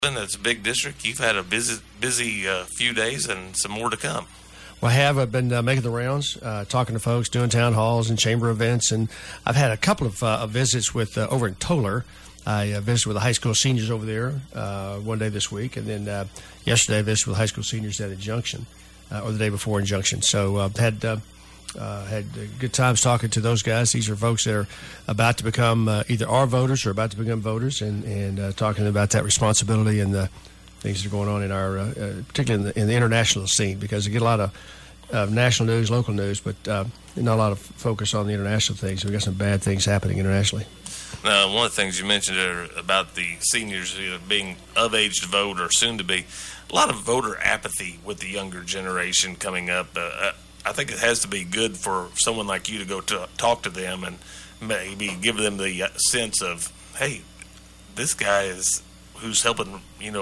That's a big district. You've had a busy few days and some more to come. Well, I've been making the rounds, talking to folks, doing town halls and chamber events, and I've had a couple of visits with over in Tolar. I visited with the high school seniors over there one day this week, and then yesterday I visited with high school seniors at Junction, or the day before in Junction. So had good times talking to those guys. These are folks that are about to become either are voters or about to become voters, and talking about that responsibility and the things that are going on in our, particularly in the international scene, because we get a lot of national news, local news, but not a lot of focus on the international things. We've got some bad things happening internationally. One of the things you mentioned there about the seniors being of age to vote or soon to be, a lot of voter apathy with the younger generation coming up. I think it has to be good for someone like you to go talk to them and maybe give them the sense of, hey, this guy is who's helping,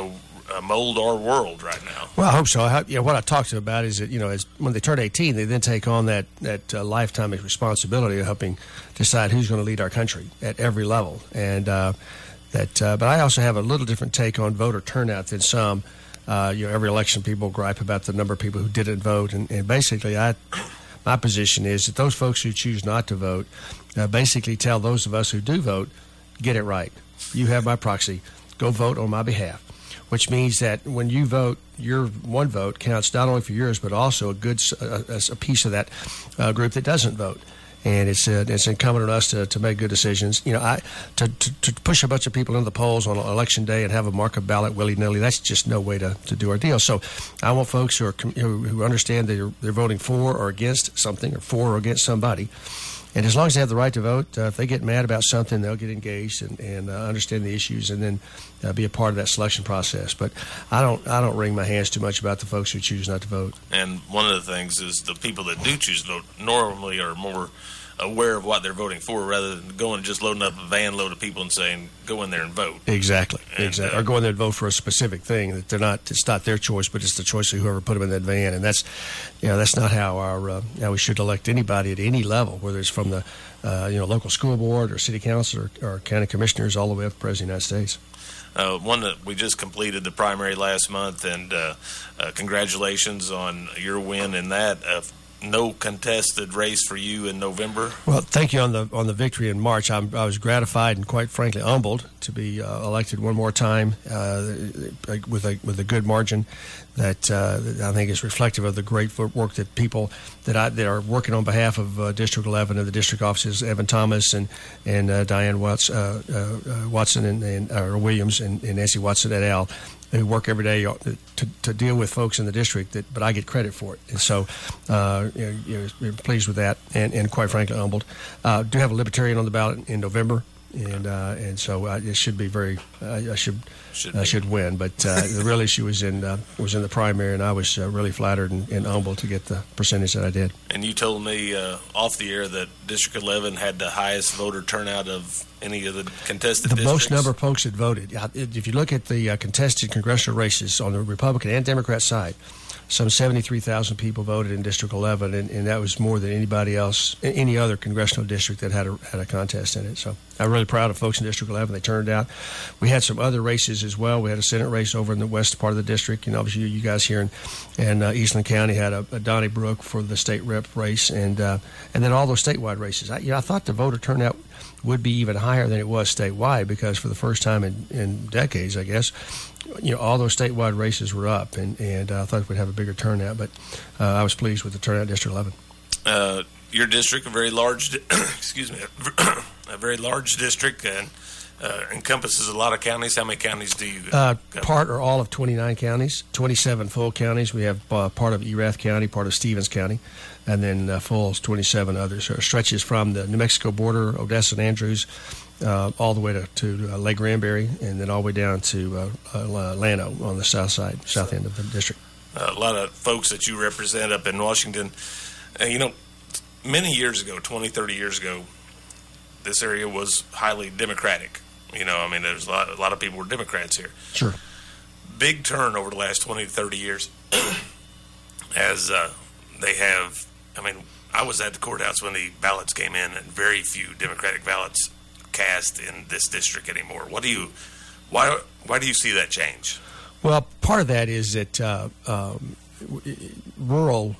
mold our world right now. Well, I hope so. What I talked to them about is that, as when they turn 18, they then take on that lifetime responsibility of helping decide who's going to lead our country at every level. And but I also have a little different take on voter turnout than some. Every election people gripe about the number of people who didn't vote, and basically my position is that those folks who choose not to vote basically tell those of us who do vote, get it right. You have my proxy. Go vote on my behalf, which means that when you vote, your one vote counts not only for yours, but also a piece of that group that doesn't vote. And it's incumbent on us to make good decisions. To push a bunch of people into the polls on election day and have a mark a ballot willy-nilly, that's just no way to do our deal. So I want folks who understand that they're voting for or against something, or for or against somebody. And as long as they have the right to vote, if they get mad about something, they'll get engaged and understand the issues, and then be a part of that selection process. But I don't wring my hands too much about the folks who choose not to vote. And one of the things is the people that do choose to vote normally are more aware of what they're voting for, rather than going and just loading up a van load of people and saying, go in there and vote. Exactly. Or go in there and vote for a specific thing that it's not their choice, but it's the choice of whoever put them in that van. And that's not how how we should elect anybody at any level, whether it's from the local school board or city council or county commissioners all the way up to the President of the United States. One that we just completed the primary last month, and congratulations on your win in that. No contested race for you in November. Well, thank you on the victory in March. I was gratified and quite frankly humbled to be elected one more time with a good margin that I think is reflective of the great work that people that are working on behalf of District 11 and the district offices, Evan Thomas and Diane Watson and Williams and Nancy Watson et al., who work every day to deal with folks in the district, but I get credit for it. And so we're pleased with that and quite frankly humbled. Do have a Libertarian on the ballot in November, and so it should be I should win. But the real issue was in the primary, and I was really flattered and humbled to get the percentage that I did. And you told me off the air that District 11 had the highest voter turnout of any of the contested districts? The most number of folks that voted. If you look at the contested congressional races on the Republican and Democrat side, some 73,000 people voted in District 11, and that was more than anybody else, any other congressional district that had a contest in it. So I'm really proud of folks in District 11. They turned out. We had some other races as well. We had a Senate race over in the west part of the district. Obviously you guys here in Eastland County had a Donnybrook for the state rep race, and then all those statewide races. I thought the voter turnout would be even higher than it was statewide, because for the first time in decades, I guess, all those statewide races were up, and I thought we'd have a bigger turnout. But I was pleased with the turnout in District 11. Your district, a very large, a very large district, and encompasses a lot of counties. How many counties do you part or all of 29 counties, 27 full counties. We have part of Erath County, part of Stevens County, and then full 27 others. So it stretches from the New Mexico border, Odessa and Andrews, all the way to Lake Granbury, and then all the way down to Llano on the south end of the district. A lot of folks that you represent up in Washington, many years ago, 20, 30 years ago, this area was highly Democratic. There's a lot of people were Democrats here. Sure. Big turn over the last 20 to 30 years as they have. I was at the courthouse when the ballots came in, and very few Democratic ballots cast in this district anymore. What do Why do you see that change? Well, part of that is that rural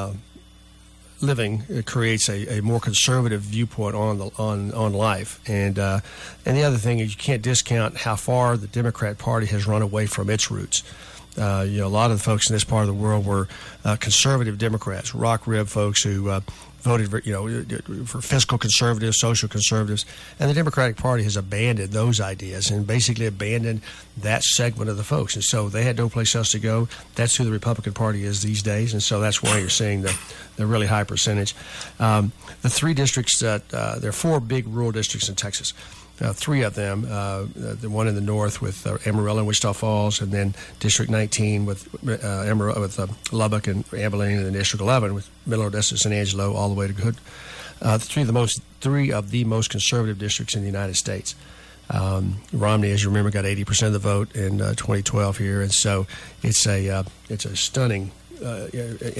living creates a more conservative viewpoint on life, and the other thing is you can't discount how far the Democrat Party has run away from its roots. A lot of the folks in this part of the world were conservative Democrats, rock rib folks who voted for fiscal conservatives, social conservatives, and the Democratic Party has abandoned those ideas and basically abandoned that segment of the folks. And so they had no place else to go. That's who the Republican Party is these days, and so that's why you're seeing the really high percentage. The three districts, there are four big rural districts in Texas. Three of them, the one in the north with Amarillo and Wichita Falls, and then District 19 with Lubbock and Abilene, and then District 11 with Middle Odessa, San Angelo, all the way to Hood. Three of the most conservative districts in the United States. Romney, as you remember, got 80% of the vote in 2012 here, and so it's a stunning. But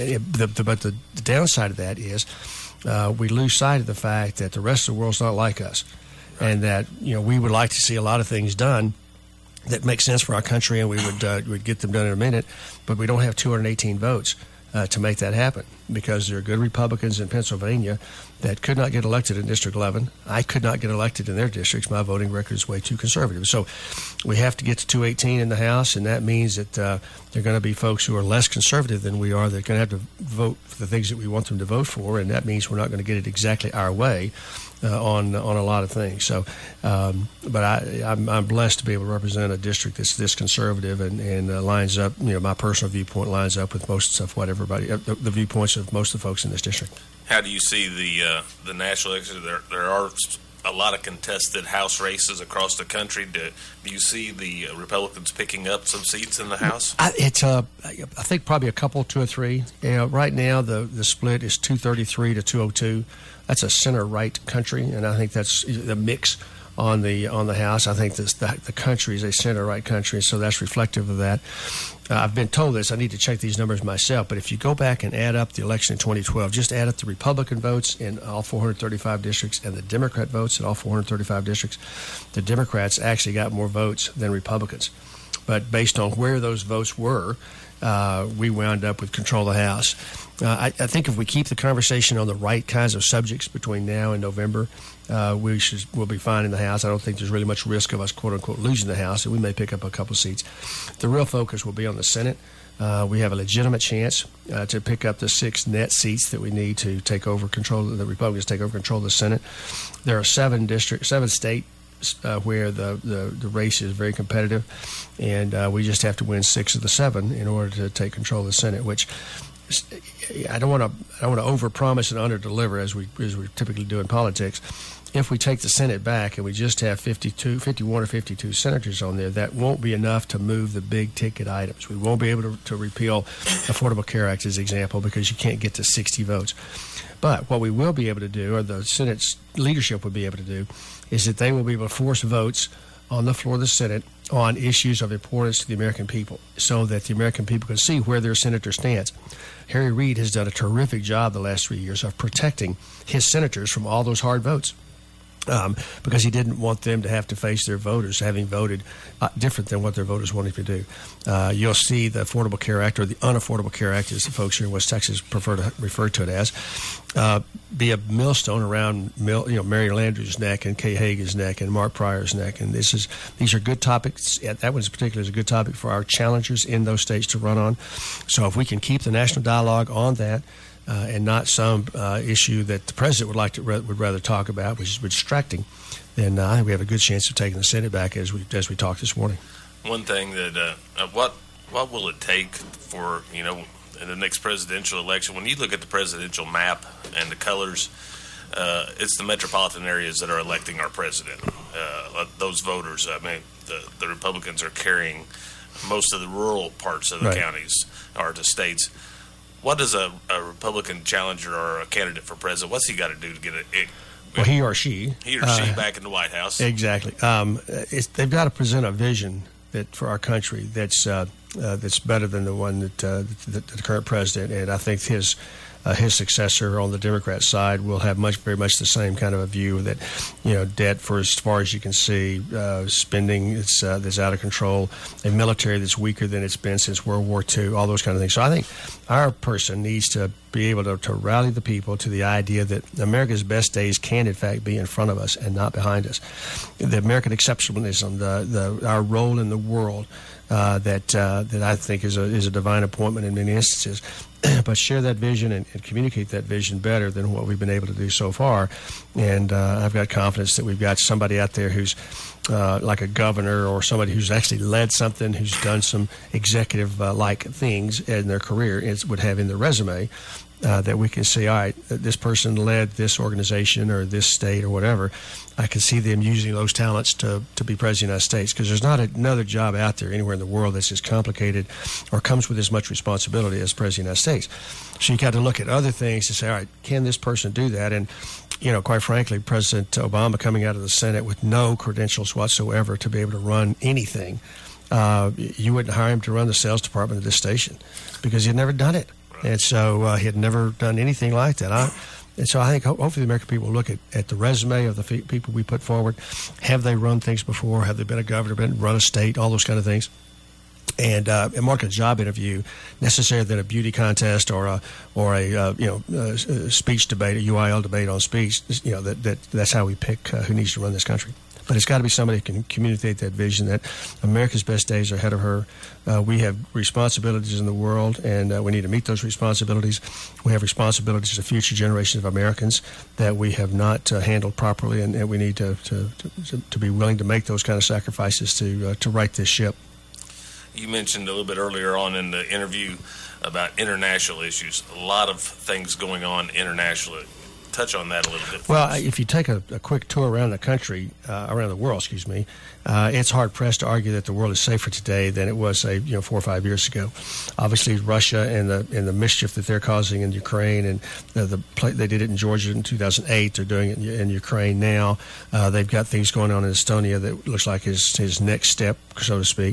the downside of that is we lose sight of the fact that the rest of the world's not like us. And that we would like to see a lot of things done that make sense for our country, and we would get them done in a minute. But we don't have 218 votes to make that happen, because there are good Republicans in Pennsylvania that could not get elected in District 11. I could not get elected in their districts. My voting record is way too conservative. So we have to get to 218 in the House, and that means that there are going to be folks who are less conservative than we are that are going to have to vote for the things that we want them to vote for, and that means we're not going to get it exactly our way. On a lot of things. So, but I'm blessed to be able to represent a district that's this conservative and lines up. My personal viewpoint lines up with most of what everybody, the viewpoints of most of the folks in this district. How do you see the national election? There are a lot of contested House races across the country. Do you see the Republicans picking up some seats in the House? I think probably a couple, two or three. Right now the split is 233 to 202. That's a center-right country, and I think that's the mix on the House. I think the country is a center-right country, so that's reflective of that. I've been told this. I need to check these numbers myself, but if you go back and add up the election in 2012, just add up the Republican votes in all 435 districts and the Democrat votes in all 435 districts, the Democrats actually got more votes than Republicans. But based on where those votes were, we wound up with control of the House. I think if we keep the conversation on the right kinds of subjects between now and November, we'll be fine in the House. I don't think there's really much risk of us, quote unquote, losing the House, and we may pick up a couple seats. The real focus will be on the Senate. We have a legitimate chance to pick up the 6 net seats that we need to take over control. The Republicans take over control of the Senate. There are 7 states where the race is very competitive, and we just have to win 6 of the 7 in order to take control of the Senate, which I don't want to overpromise and underdeliver as we typically do in politics. If we take the Senate back and we just have 51 or 52 senators on there, that won't be enough to move the big ticket items. We won't be able to repeal Affordable Care Act as an example, because you can't get to 60 votes. But what we will be able to do, or the Senate's leadership will be able to do, is that they will be able to force votes on the floor of the Senate on issues of importance to the American people, so that the American people can see where their senator stands. Harry Reid has done a terrific job the last 3 years of protecting his senators from all those hard votes. Because he didn't want them to have to face their voters having voted different than what their voters wanted to do. You'll see the Affordable Care Act, or the Unaffordable Care Act, as the folks here in West Texas prefer to refer to it as, be a millstone around Mary Landrieu's neck and Kay Hagan's neck and Mark Pryor's neck. And these are good topics. That one in particular is a good topic for our challengers in those states to run on. So if we can keep the national dialogue on that, and not some issue that the president would rather talk about, which is distracting, then I think we have a good chance of taking the Senate back as we talked this morning. One thing that what will it take for in the next presidential election? When you look at the presidential map and the colors, it's the metropolitan areas that are electing our president. Those voters. I mean, the Republicans are carrying most of the rural parts of the counties or the states. What does a Republican challenger or a candidate for president, what's he got to do to get it? Well, he or she back in the White House. Exactly. They've got to present a vision that for our country that's better than the one that the current president. And I think his his successor on the Democrat side will have very much the same kind of a view that, debt for as far as you can see, spending that's out of control, a military that's weaker than it's been since World War II, all those kind of things. So I think our person needs to be able to rally the people to the idea that America's best days can, in fact, be in front of us and not behind us. The American exceptionalism, our role in the world, that I think is a divine appointment in many instances. But share that vision and communicate that vision better than what we've been able to do so far. And I've got confidence that we've got somebody out there who's like a governor or somebody who's actually led something, who's done some executive-like things in their career, would have in their resume. That we can say, all right, this person led this organization or this state or whatever. I can see them using those talents to be president of the United States, because there's not another job out there anywhere in the world that's as complicated or comes with as much responsibility as president of the United States. So you got to look at other things to say, all right, can this person do that? And, quite frankly, President Obama coming out of the Senate with no credentials whatsoever to be able to run anything, you wouldn't hire him to run the sales department of this station because he'd never done it. And so he had never done anything like that. And so I think hopefully the American people will look at the resume of the people we put forward. Have they run things before? Have they been a governor, run a state, all those kind of things? And mark a job interview necessarily than a beauty contest or a speech debate, a UIL debate on speech. That's how we pick who needs to run this country. But it's got to be somebody who can communicate that vision that America's best days are ahead of her. We have responsibilities in the world, and we need to meet those responsibilities. We have responsibilities to future generations of Americans that we have not handled properly, and we need to be willing to make those kind of sacrifices to right this ship. You mentioned a little bit earlier on in the interview about international issues. A lot of things going on internationally. Touch on that a little bit. Well, if you take a quick tour around the country, around the world, it's hard pressed to argue that the world is safer today than it was, say, 4 or 5 years ago. Obviously, Russia and the mischief that they're causing in Ukraine, and they did it in Georgia in 2008. They're doing it in Ukraine now. They've got things going on in Estonia that looks like his next step, so to speak.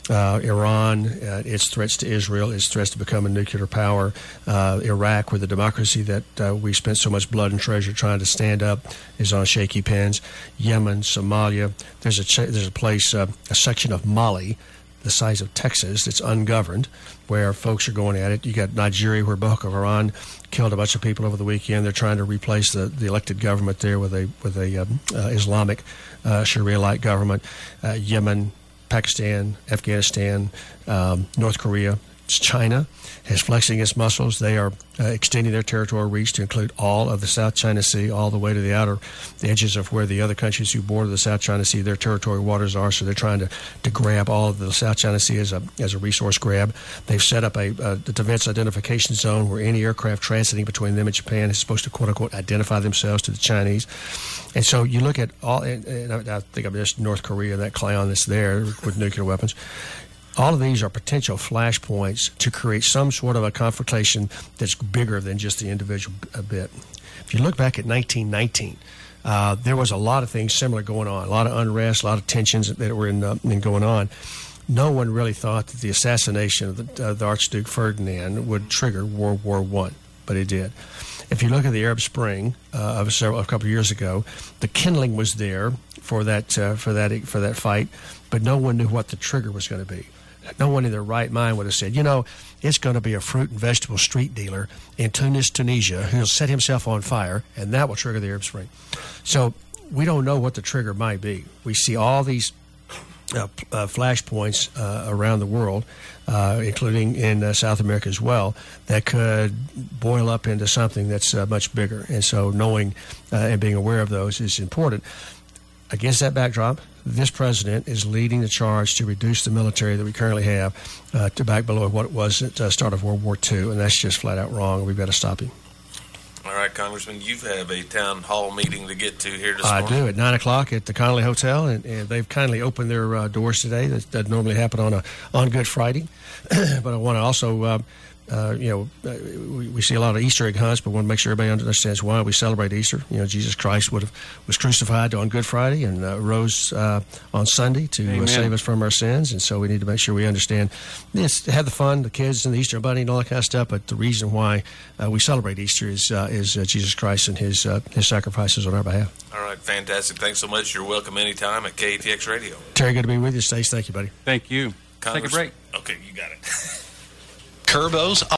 Iran, its threats to Israel, its threats to become a nuclear power. Iraq, where the democracy that we spent so much blood and treasure trying to stand up is on shaky pins. Yemen, Somalia. There's a place, a section of Mali, the size of Texas, that's ungoverned, where folks are going at it. You got Nigeria, where Boko Haram killed a bunch of people over the weekend. They're trying to replace the elected government there with a Islamic Sharia-like government. Yemen, Pakistan, Afghanistan, North Korea. China is flexing its muscles. They are extending their territorial reach to include all of the South China Sea, all the way to the edges of where the other countries who border the South China Sea, their territorial waters are. So they're trying to grab all of the South China Sea as a resource grab. They've set up a defense identification zone where any aircraft transiting between them and Japan is supposed to, quote unquote, identify themselves to the Chinese. And so you look at all, and I think of just North Korea, that clown that's there with nuclear weapons. All of these are potential flashpoints to create some sort of a confrontation that's bigger than just the individual bit. If you look back at 1919, there was a lot of things similar going on, a lot of unrest, a lot of tensions that were going on. No one really thought that the assassination of the Archduke Ferdinand would trigger World War I, but it did. If you look at the Arab Spring of a couple of years ago, the kindling was there for that fight, but no one knew what the trigger was going to be. No one in their right mind would have said, it's going to be a fruit and vegetable street dealer in Tunis, Tunisia, who'll set himself on fire, and that will trigger the Arab Spring. So we don't know what the trigger might be. We see all these flashpoints around the world, including in South America as well, that could boil up into something that's much bigger. And so knowing and being aware of those is important. Against that backdrop, this president is leading the charge to reduce the military that we currently have to back below what it was at the start of World War II, and that's just flat out wrong. We've got to stop him. All right, Congressman, you have a town hall meeting to get to here this morning. I do, at 9 o'clock at the Connolly Hotel, and they've kindly opened their doors today. That normally happen on Good Friday. But I want to also we see a lot of Easter egg hunts, but want to make sure everybody understands why we celebrate Easter. Jesus Christ was crucified on Good Friday and rose on Sunday to save us from our sins, and so we need to make sure we understand this, have the fun, the kids and the Easter Bunny and all that kind of stuff, but the reason why we celebrate Easter is Jesus Christ and his sacrifices on our behalf. All right, fantastic. Thanks so much. You're welcome anytime at KATX Radio. Terry, good to be with you. Stace, thank you, buddy. Thank you. Take a break. Okay, you got it. Curbo's